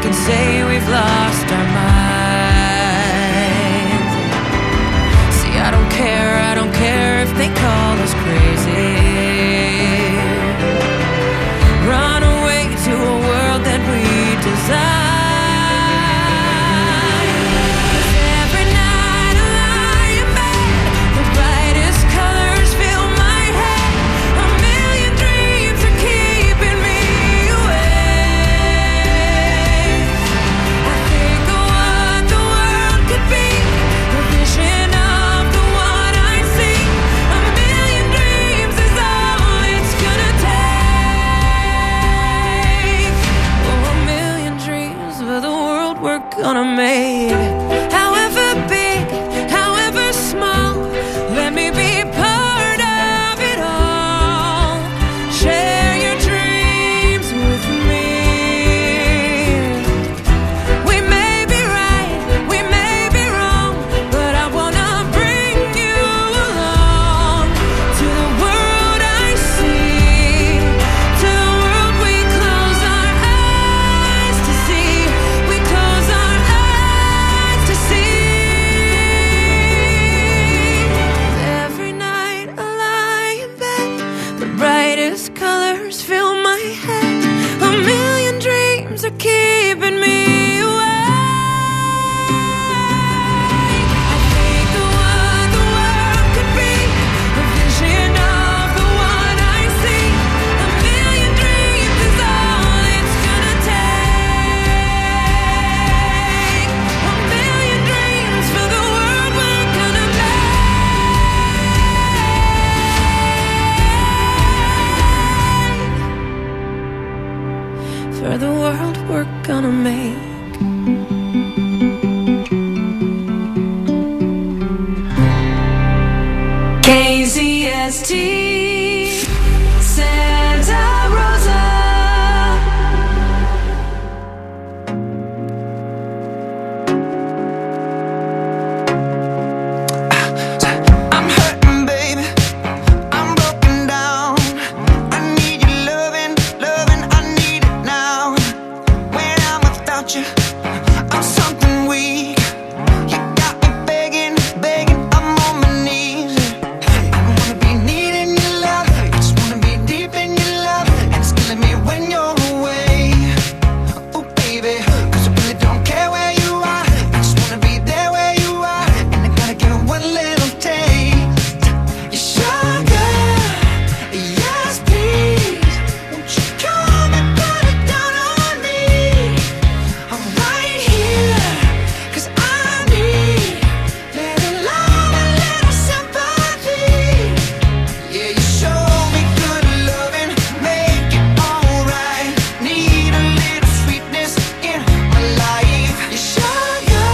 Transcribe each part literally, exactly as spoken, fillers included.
can say we've lost our minds. See, I don't care, I don't care if they call us crazy. Run away to a world that we desire. Gonna make it. However big, however small, let me be part of it all. Share your dreams with me. We may be right, we may be wrong, but I wanna bring you along to the world I see, to the world we close our eyes to see. We close our colors fill my head. A million dreams are keeping me awake. I think of what the world could be, a vision of the one I see. A million dreams is all it's gonna take. A million dreams for the world we're gonna make. For the world we're gonna make. K Z S T Santa Rosa. I'm hurting, baby. I'm broken down. I need your loving, loving. I need it now. When I'm without you, I'm something weak. You got me begging, begging. I'm on my knees. I don't wanna be needing your love. I just wanna be deep in your love. And it's killing me when you're away. Oh baby, 'cause I really don't care where you are. I just wanna be there where you are. And I gotta get one little taste. Your sugar, yes please. Won't you come and put it down on me? I'm right here, 'cause I need little love and little sympathy. Yeah, you show me good loving, make it alright. Need a little sweetness in my life. Your sugar,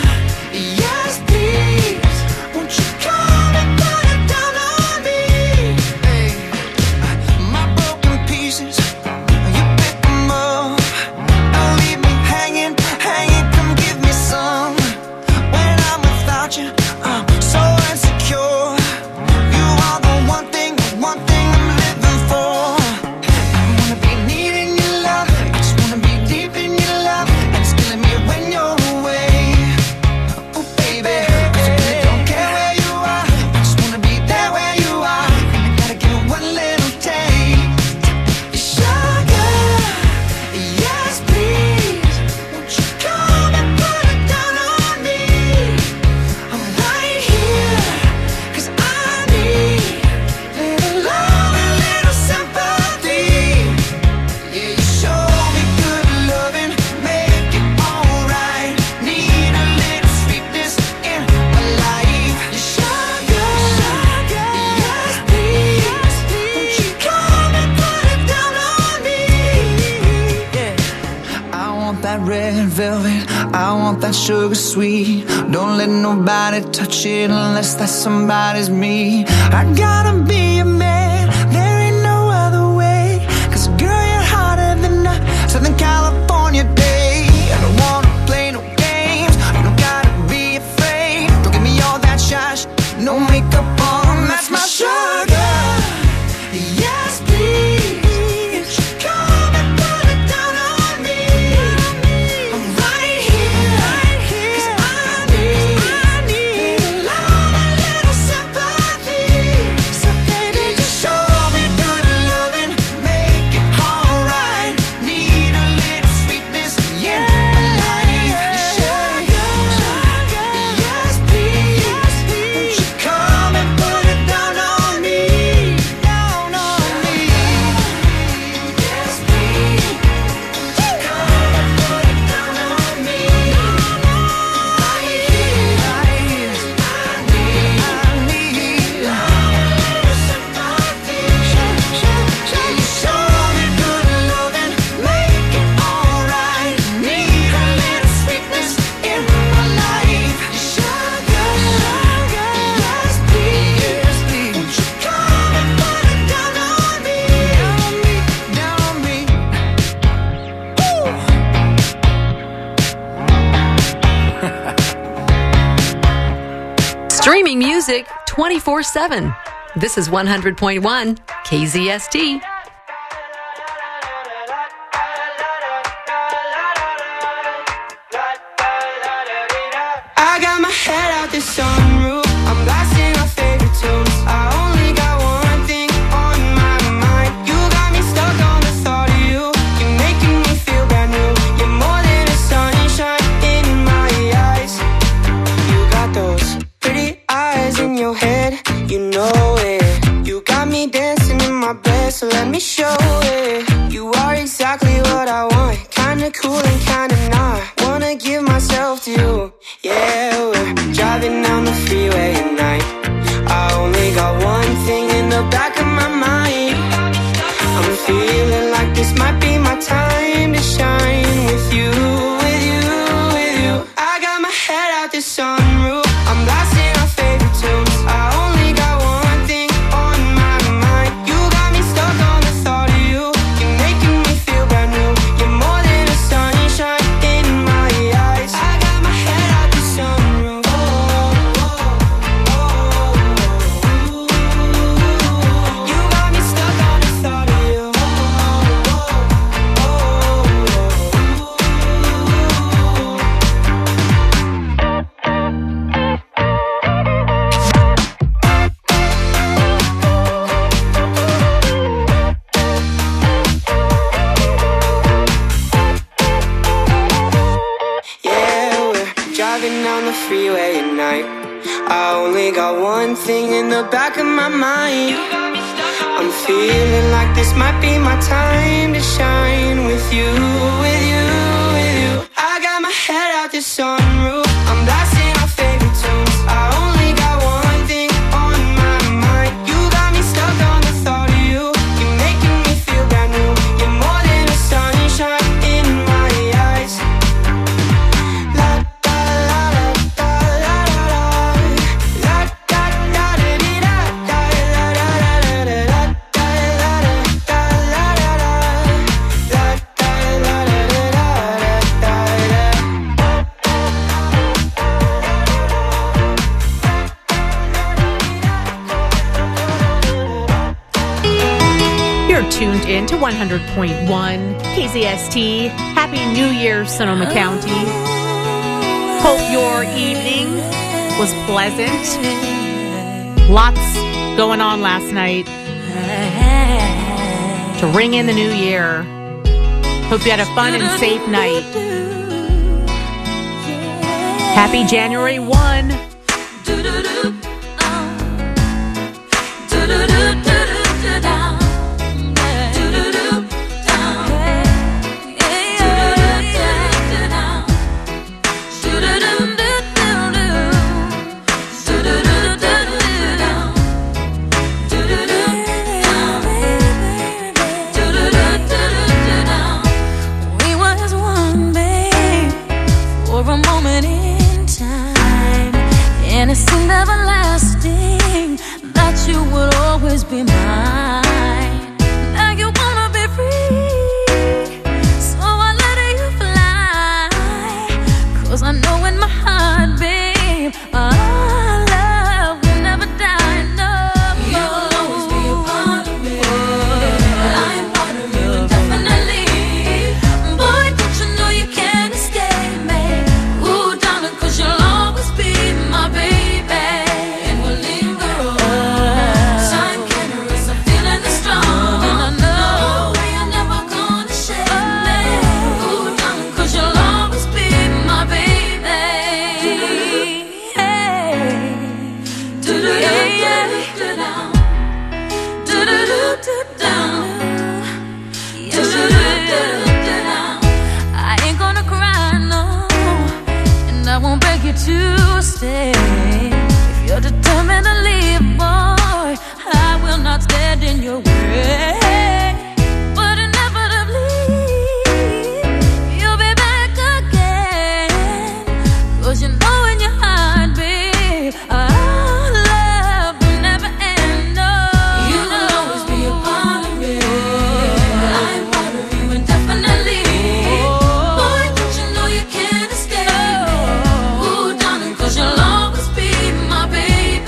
yes please. Won't you come and put it down on me? Hey, my broken pieces, you pick them up. Don't leave me hanging, hanging. Come give me some. When I'm without you, I'm so insecure. You are the one thing, the one thing I'm living for. I wanna be needing your love. I just wanna be deep in your love. And it's killing me when you're away. Oh baby, 'cause I really don't care where you are. I just wanna be there where you are. And I gotta get one little taste. Your sugar, yes please. Won't you come and put it down on me? I'm right here, 'cause I need little love and little sympathy. Yeah, you show me good loving, make it alright. Need a little sweetness in my life. Your sugar, yes please. Won't you come and put it down on me? Yeah. I want that red velvet, I want that sugar sweet. Don't let nobody touch it unless that somebody's me. I gotta be a man, there ain't no other way. 'Cause girl, you're hotter than a Southern California day. I don't wanna play no games, you don't gotta be afraid. Don't give me all that shy, no makeup on, that's my sugar. Yes please. Won't you come and put it down on me? Streaming music twenty-four seven. This is one hundred point one K Z S T. I got my head out the sunroof, I'm blasting our favorite tunes. I only got one thing on my mind. You got me stuck on the thought of you. You're making me feel brand new. You're more than a sunshine in my eyes. You got those pretty eyes in your head, you know it. You got me dancing in my bed, so let me show it. You are exactly what I want, kinda cool and kinda not. Wanna give myself to you. Yeah, we're driving down the freeway at night. I only got one thing in the back of my mind. I'm feeling like this might be my time to shine with you, with you, with you. I got my head out the sunroof, I'm blasting our favorite tunes. I only got one thing on my mind. You got me stuck on the thought of you. You're making me feel brand new. You're more than a sunshine in my eyes. I got my head out the sunroof. Oh, oh, oh, oh. You got me stuck on the thought of you. Oh, oh, oh, yeah, we're driving down the freeway at night. I only got one thing in the back of my mind. I'm feeling like this might be my time to shine with you, with you, with you. I got my head out the sunroof, I'm blasting our favorite tunes. I only got one thing on my mind. You got me stuck on the thought of you. You're making me feel brand new. You're more than a sunshine in my eyes. La da la da la la la. La da da da dee da da la la la la la. La da la da la la la. La da la la la la la. You're tuned in to one hundred point one K Z S T. Happy New Year, Sonoma County. Hope your evening was pleasant. Lots going on last night to ring in the new year. Hope you had a fun and safe night. Happy January first. We was one, babe, for a moment in time, and it seemed everlasting that you would always be mine. Now you wanna be free, so I let you fly. 'Cause I know in my heart, babe, our love will never die. No, you'll always be a part of me. I'm part of you indefinitely. Boy, don't you know you can't escape me? Ooh, darling, 'cause you'll always be my baby, and we'll linger on. Time can't erase a feeling this strong, and I know you're never gonna shake me. Ooh, darling, 'cause you'll always be my baby. Hey, do-do-do-do-do-down. Do-do-do-do-down. Do-do-do-do-do-down. I ain't gonna cry, no, and I won't beg you to stay. If you're determined to leave, boy, I will not stand in your way. But inevitably, you'll be back again. 'Cause you know in your heart, babe, our love will never end. No, you'll always be a part of me. I'm part of you indefinitely. Boy, don't you know you can't escape me? Ooh, darling, 'cause you'll always be my baby.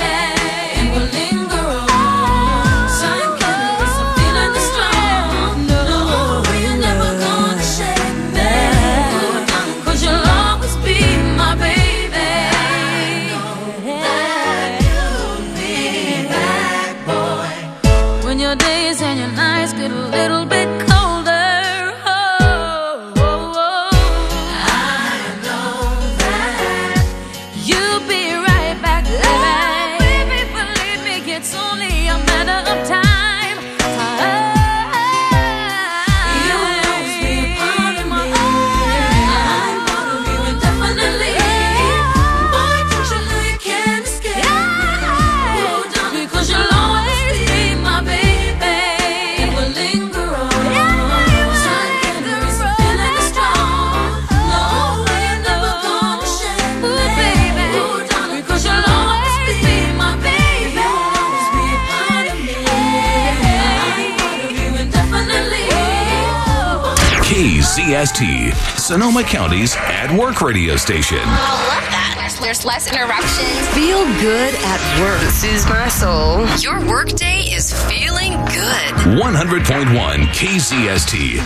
Z S T, Sonoma County's at work radio station. I love that. There's less interruptions. Feel good at work. Soothes my soul. Your workday is feeling good. one hundred point one K Z S T.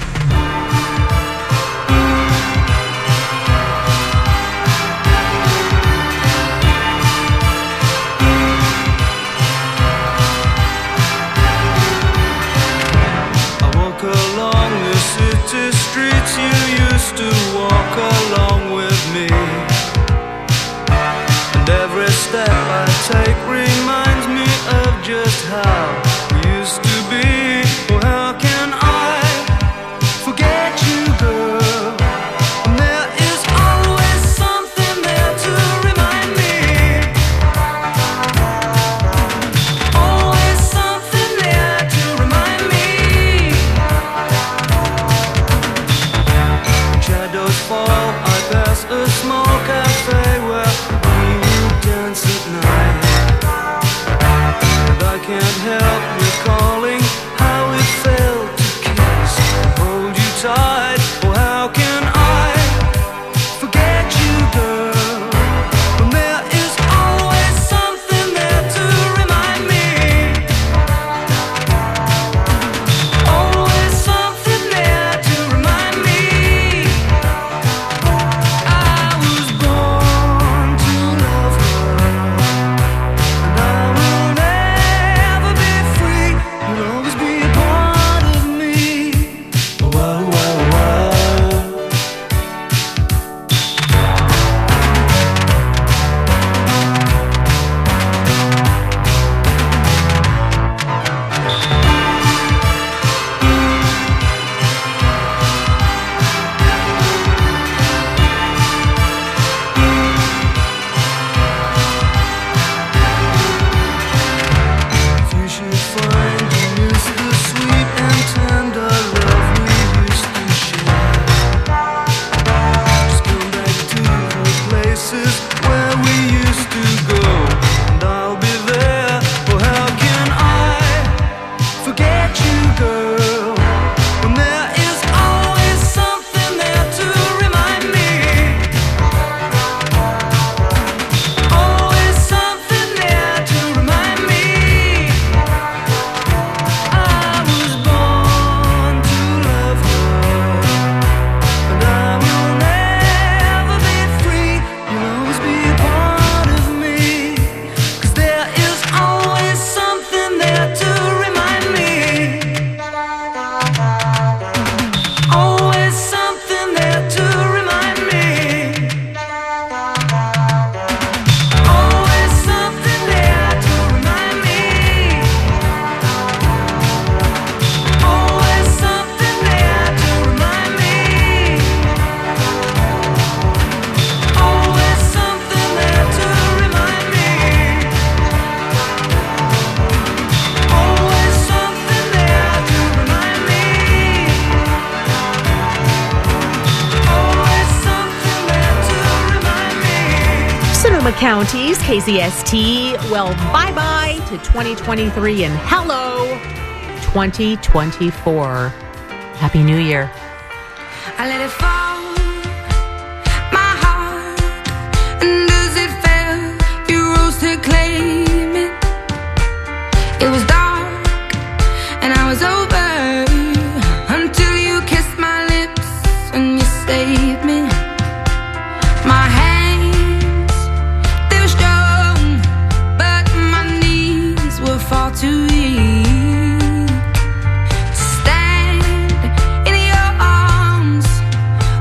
I walk along the city streets you used to walk along with me. And every step I take reminds me of just how we used to be. Well, how can I forget you, girl? And there is always something there to remind me. Always something there to remind me. When shadows fall, I pass a small cafe where we would dance at night. And I can't help recalling how it felt to kiss and hold you tight. Well, how can I forget you, girl? When there is always something there to remind me. Always something there to remind me. I was born to love her, and I will never be free. You'll always be a part of me. Whoa, whoa, whoa. You should find you miss the sweet and tender love we used to share. Just come back to the places where we used to go, and I'll be there. Well, how can I forget you, girl? When there is always something there to remind me. Always something there to remind me. I was born to love her, and I will never be free. You'll always be a part of me. 'Cause there is always something there to remind me. Always something there to remind me. Always something there to remind me. Always something there to remind me. Always something there to remind me. Always something there to remind me. Always something there to remind me. Sonoma County's K Z S T. Well, bye-bye to twenty twenty-three and hello twenty twenty-four. Happy New Year. I let it fall, my heart, and as it fell, you rose to claim it. It was dark, and I was over, until you kissed my lips and you saved me. My hands, they were strong, but my knees were far too weak to stand in your arms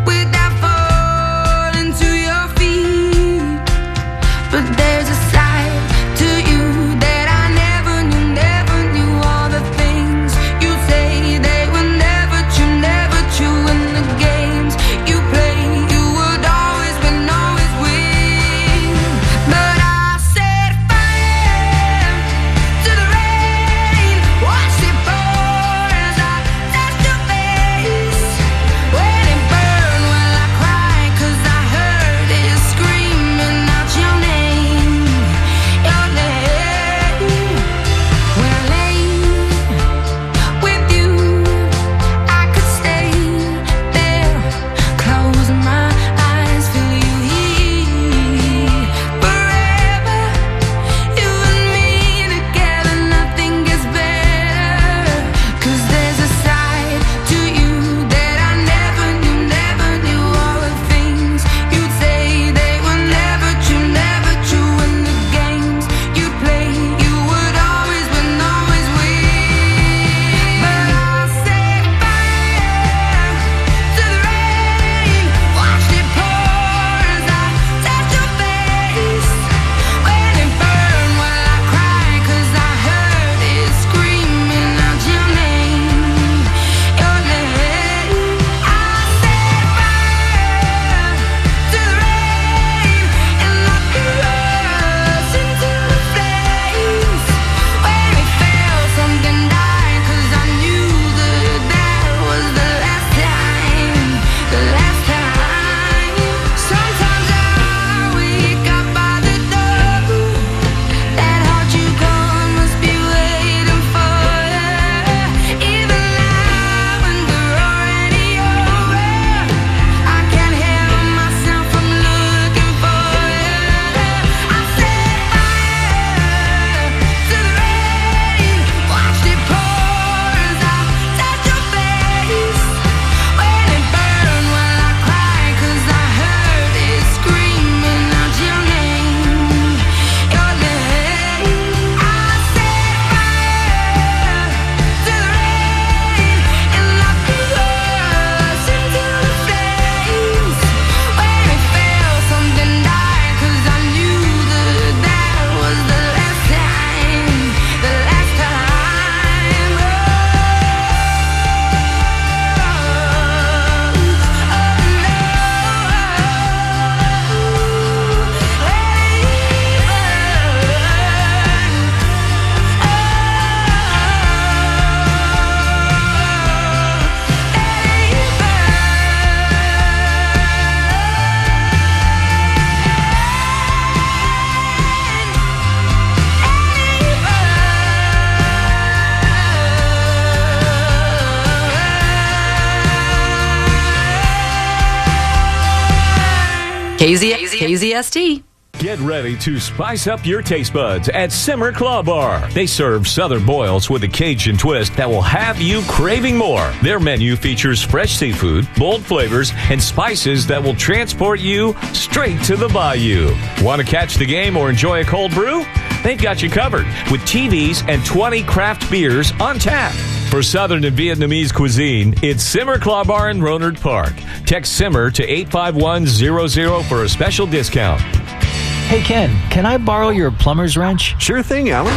K Z K Z S T. Get ready to spice up your taste buds at Simmer Claw Bar. They serve southern boils with a Cajun twist that will have you craving more. Their menu features fresh seafood, bold flavors, and spices that will transport you straight to the bayou. Want to catch the game or enjoy a cold brew? They've got you covered with T Vs and twenty craft beers on tap. For Southern and Vietnamese cuisine, it's Simmer Claw Bar in Rohnert Park. Text Simmer to eight five one zero zero for a special discount. Hey, Ken, can I borrow your plumber's wrench? Sure thing, Alan.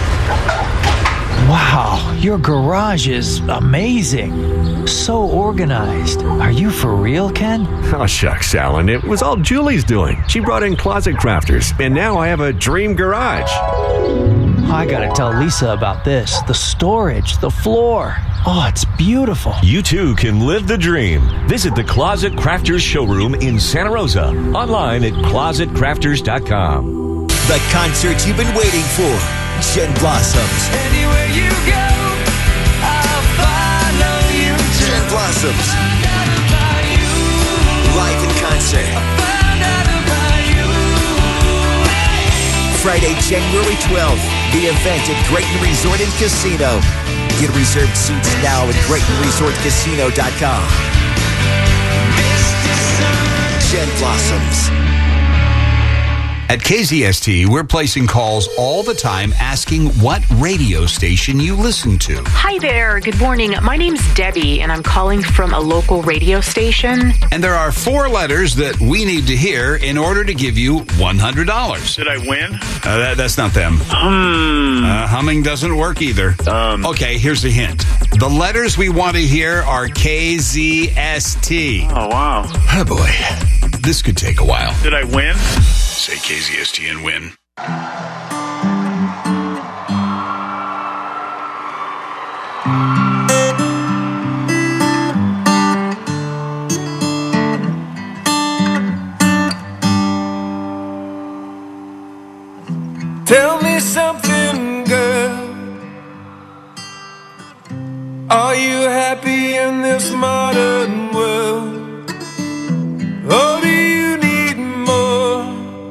Wow, your garage is amazing. So organized. Are you for real, Ken? Oh, shucks, Alan. It was all Julie's doing. She brought in Closet Crafters, and now I have a dream garage. I gotta tell Lisa about this. The storage, the floor. Oh, it's beautiful. You too can live the dream. Visit the Closet Crafters showroom in Santa Rosa. Online at closet crafters dot com. The concert you've been waiting for. Jen Blossoms. Anywhere you go, I'll follow you. Jen Blossoms. Live in concert. Friday, January twelfth. The event at Grayton Resort and Casino. Get reserved seats now at Grayton Resort Casino dot com. Jen Blossoms. At K Z S T, we're placing calls all the time asking what radio station you listen to. Hi there. Good morning. My name's Debbie, and I'm calling from a local radio station. And there are four letters that we need to hear in order to give you one hundred dollars. Did I win? Uh, that, that's not them. Hmm. Uh, humming doesn't work either. Um. Okay, here's the hint. The letters we want to hear are K Z S T. Oh, wow. Oh, boy. This could take a while. Did I win? Say K Z S T and win. Tell me something, girl. Are you happy in this modern world? Or do you need more?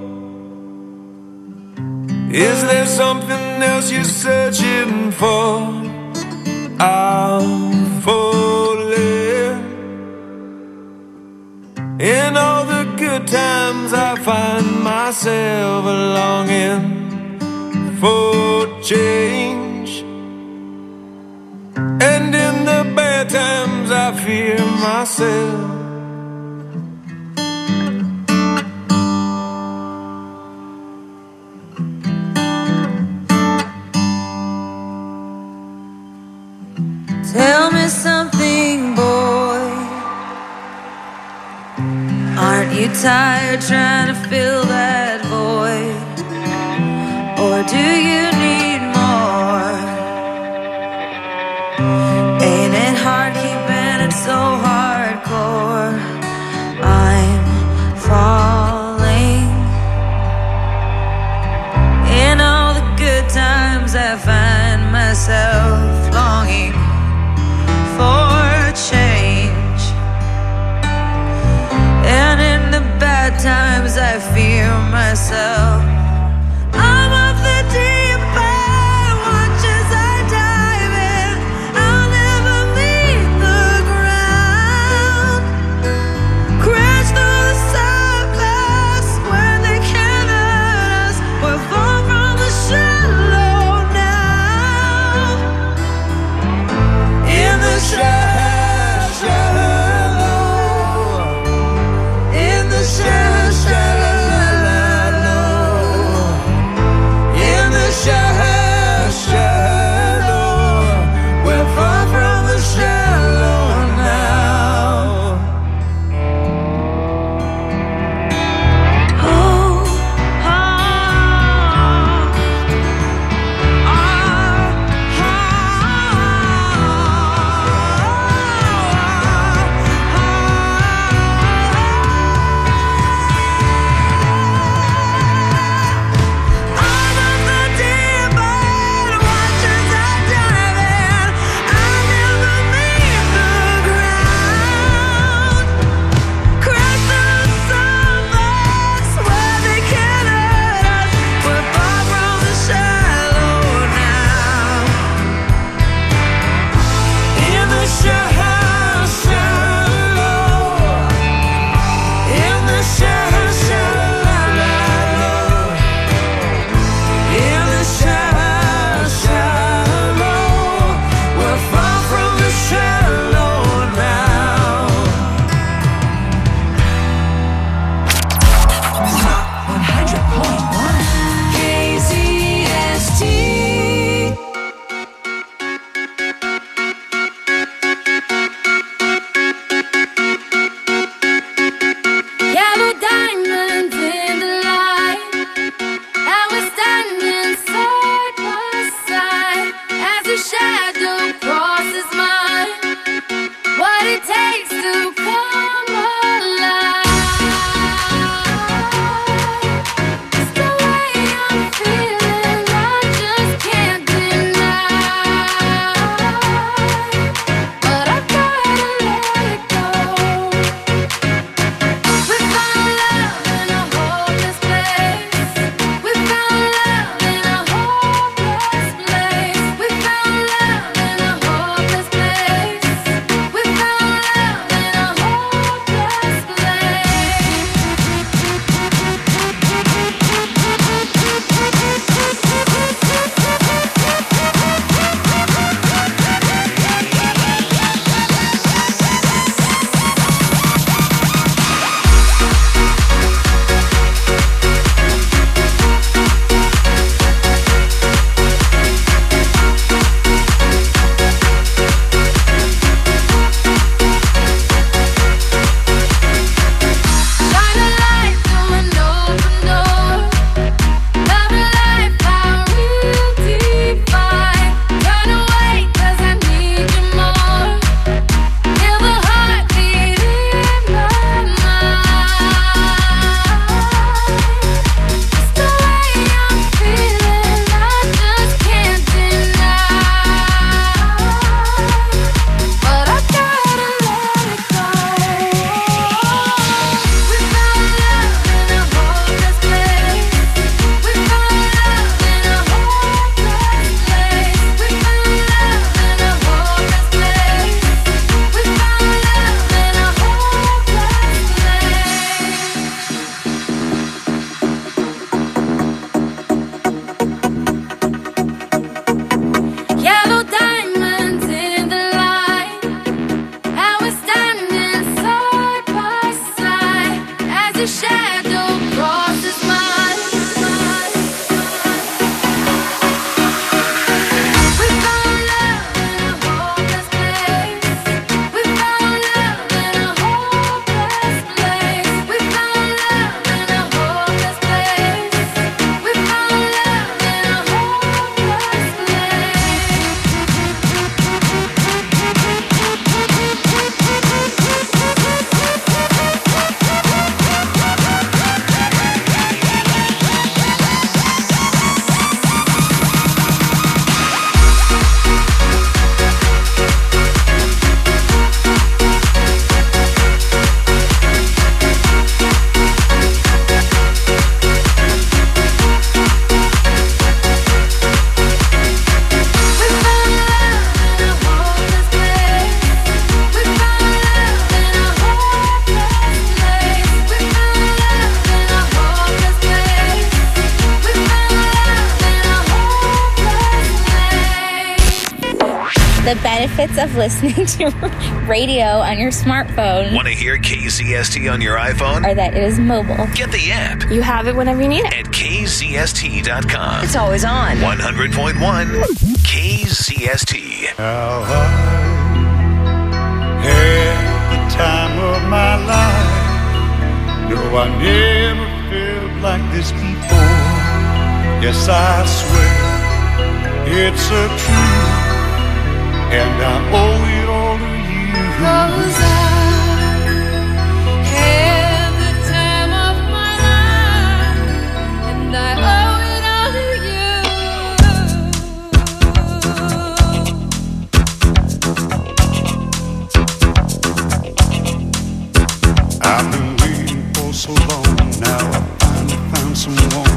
Is there something else you're searching for? I'm falling. In all the good times I find myself longing for change, and in the bad times I fear myself. Tell me something, boy. Aren't you tired trying to fill that void? Or do you need more? Ain't it hard keeping it so hardcore? I'm falling. In all the good times I find myself longing for change, and in the bad times I fear myself. I'm of the deep end, watch as I dive in. I'll never meet the ground. Crash through the surface where they can't hurt us. We're far from the shallow now. In the shallow, shallow, in the shallow, shallow. a shadow crosses my The benefits of listening to radio on your smartphone. Want to hear K Z S T on your iPhone? Or that it is mobile. Get the app. You have it whenever you need it. At K Z S T dot com. It's always on. one hundred point one K Z S T. How I had the time of my life. No, I never felt like this before. Yes, I swear it's a truth. And I owe it all to you. 'Cause I had the time of my life, and I owe it all to you. I've been waiting for so long. Now I finally found someone